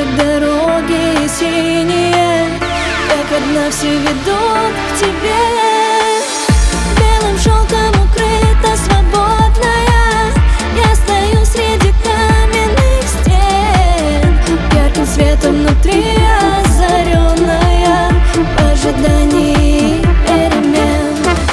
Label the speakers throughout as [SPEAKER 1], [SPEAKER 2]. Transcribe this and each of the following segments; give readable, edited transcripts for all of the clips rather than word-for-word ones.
[SPEAKER 1] Наши дороги синие, как одна все ведут к тебе. Белым шелком укрыта свободная, я стою среди каменных стен, ярким светом внутри озаренная, в ожидании перемен.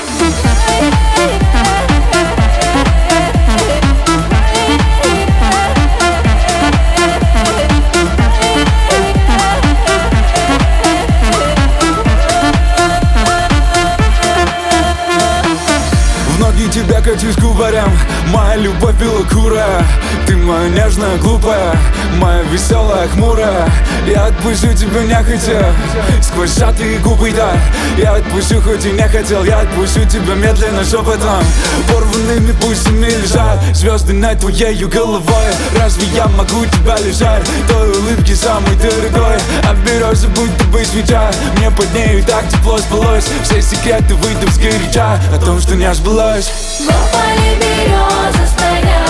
[SPEAKER 2] Тебя качусь кубарем, моя любовь белокурая. Ты моя нежная, глупая, моя веселая, хмурая. Я отпущу тебя нехотя, сквозь сжатые губы, да. Я отпущу, хоть и не хотел. Я отпущу тебя медленно, шепотом. Порванными бусинами лежат звезды над твоей головой. Разве я могу тебя лишать той улыбки самой дорогой? Оберешься, будто бы свеча, мне под нею так тепло спалось. Все секреты выйдут сгоряча о том, что не сбылось.
[SPEAKER 1] В поле березы стоят.